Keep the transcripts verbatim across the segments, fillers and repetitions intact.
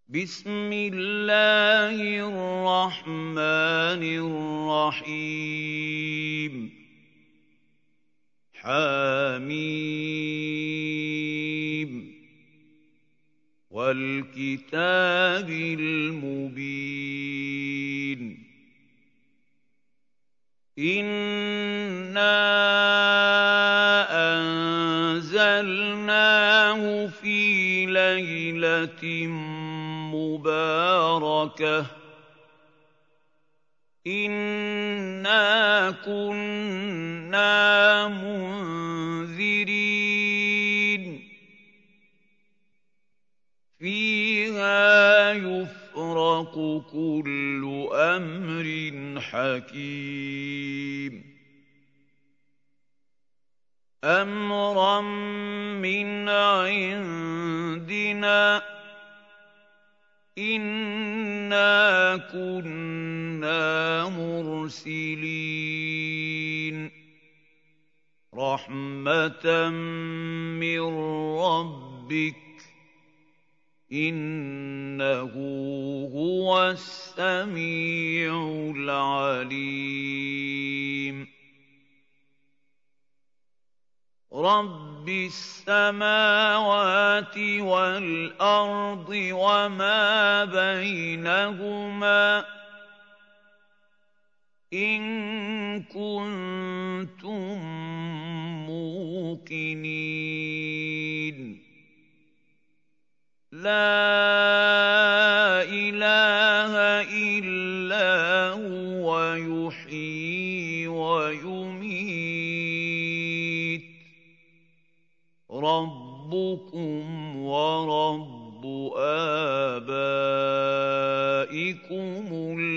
بسم الله الرحمن الرحيم حميم والكتاب المبين إنا أنزلناه في ليلة مباركة إنا كنا منذرين فيها يفرق كل أمر حكيم أمرا من عندنا إنا كنا مرسلين رحمة من ربك إنه هو السميع العليم رب السماوات والأرض وما بينهما إن كنتم موقنين لا إله إلا هو يحيي ويميت ربكم ورب آبائكم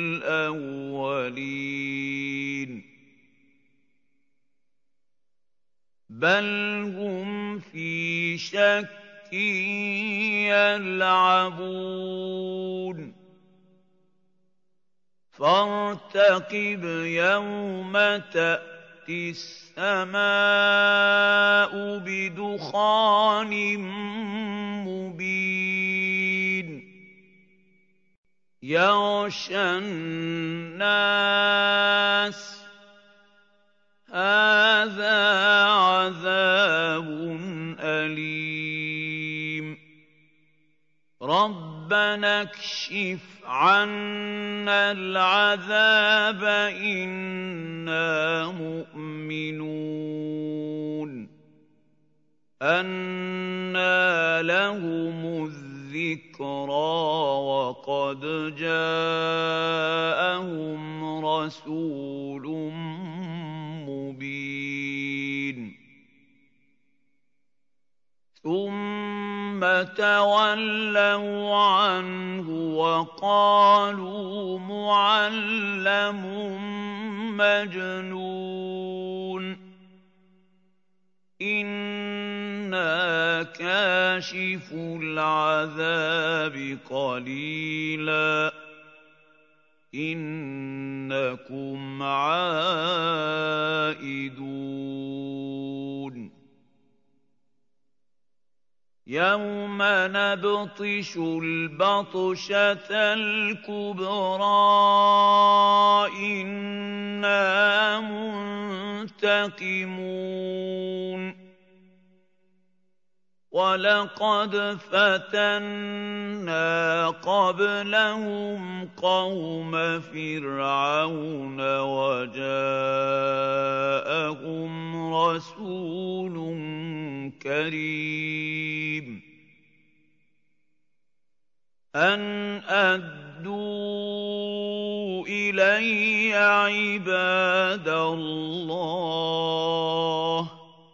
الأولين بل هم في شك يلعبون فارتقب يوم تأتي السماء بدخان مبين يغشى الناس هذا عذاب أليم ربنا اكشف عنا العذاب إنا مؤمنون أنى لهم الذكرى وقد جاءهم رسول مبين ثم تولوا عنه وقالوا معلم مجنون إنا كاشف العذاب قليلا إنكم عائدون يوم نبطش البطشة الكبرى إنا منتقمون ولقد فتنا قبلهم قوم فرعون وجاءهم رسول كريم أن أدوا إلي عباد الله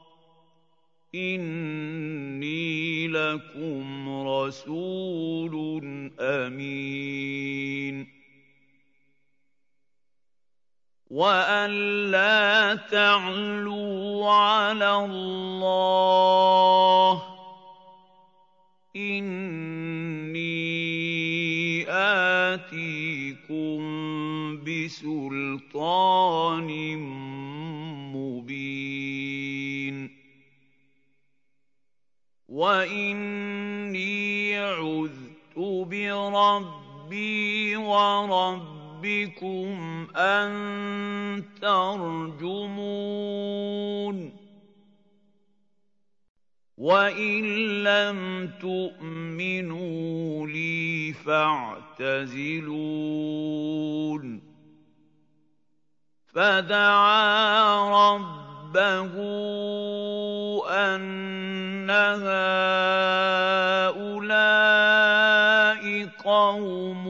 إني لكم رسول أمين وأن لا تعلوا على الله إني آتيكم بسلطان مبين وإني عذت بربي وربكم أن ترجمون وإن لم تؤمنوا لي فاعتزلون فدعا ربه أن هؤلاء قوم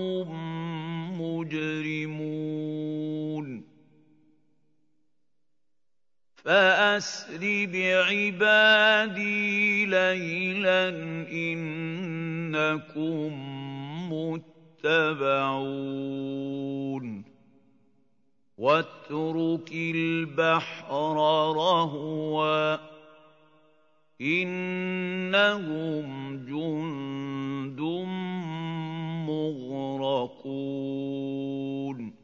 مجرمون فأسر بعبادي ليلا إنكم متبعون واترك البحر رهوا إنهم جند مغرقون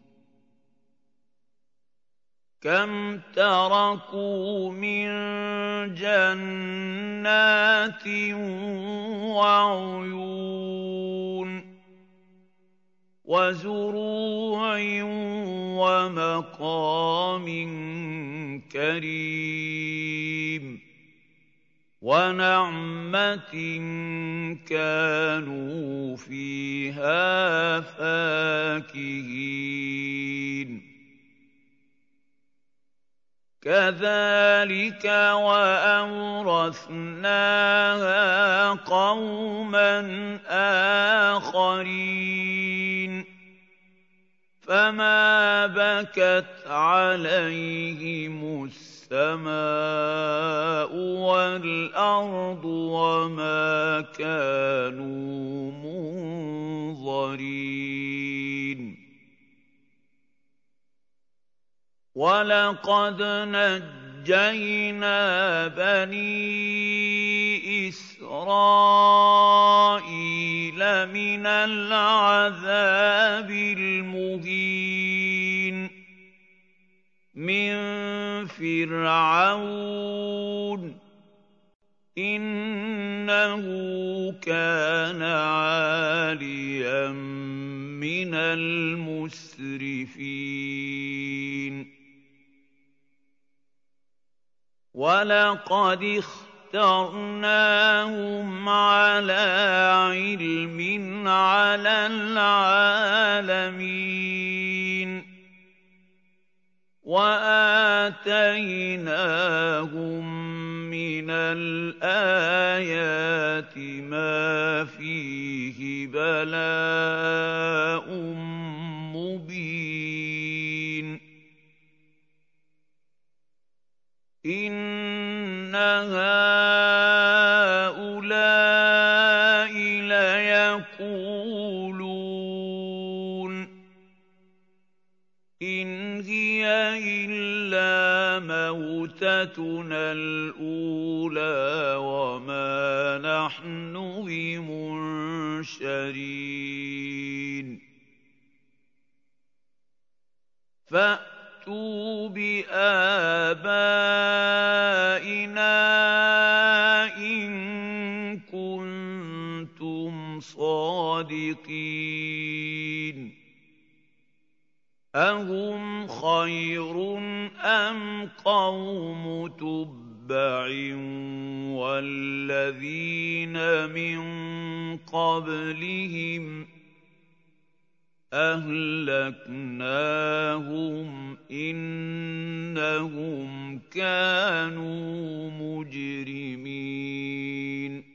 كم تركوا من جنات وعيون وزروع ومقام كريم ونعمة كانوا فيها فاكهين كذلك وأورثناها قوما آخرين فما بكت عليهم السماء والأرض وما كانوا منظرين وَلَقَدْ نَجَّيْنَا بَنِي إِسْرَائِيلَ مِنَ الْعَذَابِ الْمُهِينِ مِنْ فِرْعَوْنَ إِنَّهُ كَانَ عَالِيًا مِنَ الْمُسْرِفِينَ وَلَقَدِ اخْتَرْنَاهُمْ عَلَىٰ عِلْمٍ عَلَى الْعَالَمِينَ وَآتَيْنَاهُم مِّنَ الْآيَاتِ مَا فِيهِ بَلَاءٌ مُّبِينٌ إِنَّ هَٰؤُلَاءِ لَيَقُولُونَ إِنْ هِيَ إِلَّا مَوْتَتُنَا الْأُولَىٰ وَمَا نَحْنُ بِمُنشَرِينَ فَأْتُوا بِآبَائِنَا إِن كُنتُمْ صَادِقِينَ أَهُمْ خَيْرٌ أَمْ قَوْمُ تُبَّعٍ وَالَّذِينَ مِن قَبْلِهِمْ أَهْلَكْنَاهُمْ إِنَّهُمْ كَانُوا مُجْرِمِينَ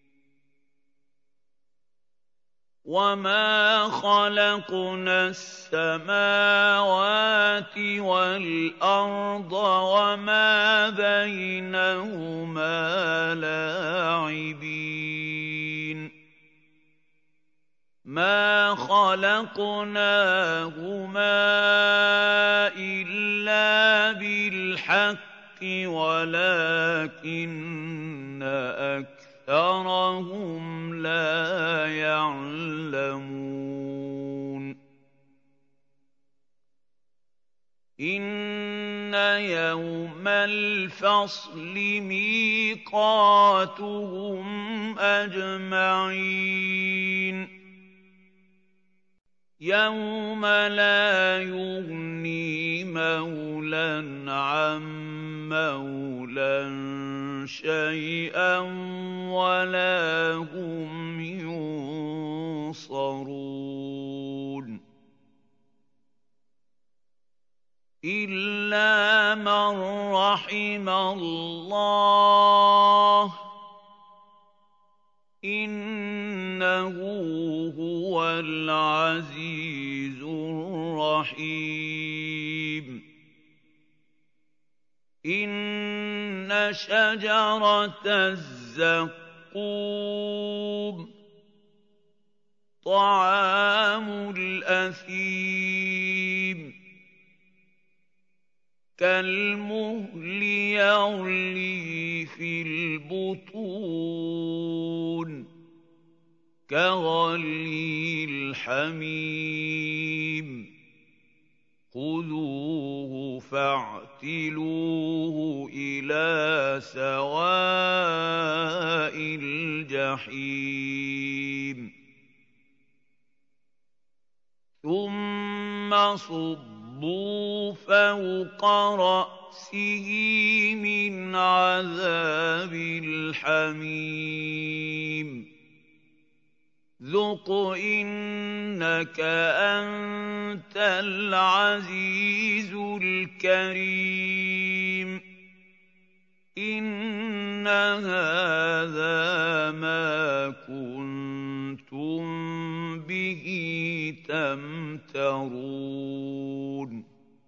وَمَا خَلَقْنَا السَّمَاوَاتِ وَالْأَرْضَ وَمَا بَيْنَهُمَا لَاعِبِينَ مَا خَلَقْنَاهُمَا إِلَّا بِالْحَقِّ وَلَٰكِنَّ أَكْثَرَهُمْ لَا يَعْلَمُونَ إِنَّ يَوْمَ الْفَصْلِ مِيقَاتُهُمْ أَجْمَعِينَ يَوْمَ لَا يُغْنِي مَوْلًى عَن مَّوْلًى شَيْئًا وَلَا هُمْ يُنصَرُونَ إِلَّا مَن رَّحِمَ اللَّهُ إِنَّهُ هُوَ الْعَزِيزُ الرَّحِيمُ إِنَّ شَجَرَتَ الزَّقُّومِ طَعَامُ الْأَثِيمِ كَالْمُهْلِ يَغْلِي فِي الْبُطُونِ كَغَلْيِ الْحَمِيمِ خُذُوهُ فَاعْتِلُوهُ إِلَىٰ سَوَاءِ الْجَحِيمِ ثُمَّ صُبُّوا فَوْقَ رَأْسِهِ مِنْ عَذَابِ الْحَمِيمِ ذُقْ إِنَّكَ أَنتَ الْعَزِيزُ الْكَرِيمُ إِنَّ هَٰذَا مَا كُنتُم بِهِ تَمْتَرُونَ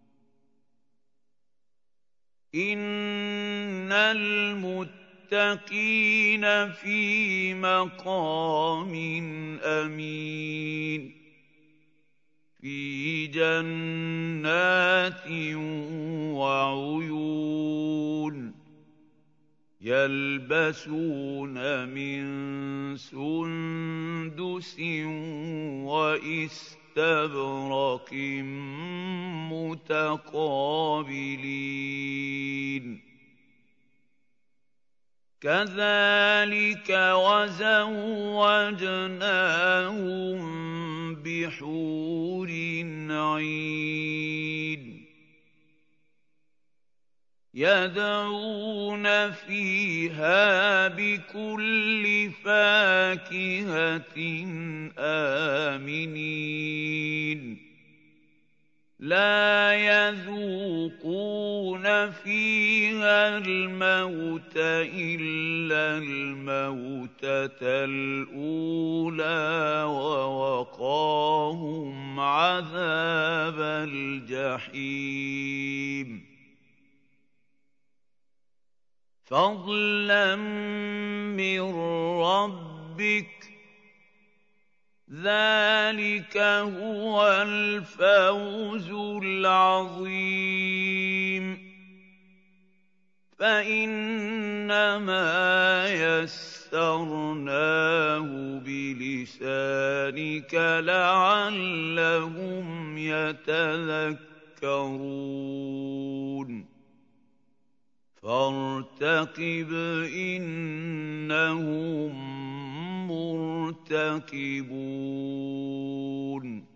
إِنَّ الْمُتَّقِينَ فِي مَقَامٍ أَمِينٍ فِي جَنَّاتٍ وَعُيُونٍ يَلْبَسُونَ مِن سُندُسٍ وَإِسْتَبْرَقٍ مُّتَقَابِلِينَ كَذَٰلِكَ وَزَوَّجْنَاهُم بِحُورٍ عِينٍ يَدْعُونَ فِيهَا بِكُلِّ فَاكِهَةٍ آمِنِينَ لَا يَذُوقُونَ فِيهَا الْمَوْتَ إِلَّا الْمَوْتَةَ الْأُولَىٰ وَوَقَاهُمْ عَذَابَ الْجَحِيمِ فَضْلًا مِّن رَّبِّكَ ۚ ذَٰلِكَ هُوَ الْفَوْزُ الْعَظِيمُ فَإِنَّمَا يَسَّرْنَاهُ بِلِسَانِكَ لَعَلَّهُمْ يَتَذَكَّرُونَ فَارْتَقِبْ إِنَّهُم مُّرْتَقِبُونَ